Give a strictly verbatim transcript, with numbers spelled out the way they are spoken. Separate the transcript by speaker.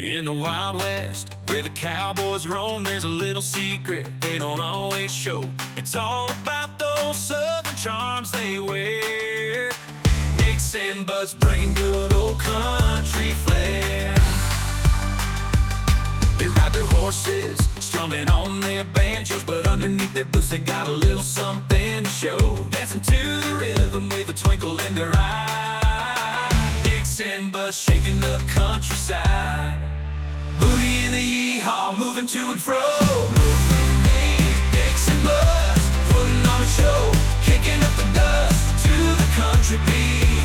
Speaker 1: In the Wild West, where the cowboys roam, there's a little secret they don't always show. It's all about those southern charms they wear. Dicks and Buds bring good old country flair. They ride their horses, strumming on their banjos, but underneath their boots they got a little something to show. Dancing to the rhythm with a twinkle in their eye. Dicks and Buds shaking the countryside. Booty in the yee-haw, moving to and fro. Dicks and Buds, putting on a show, kicking up the dust to the country beat.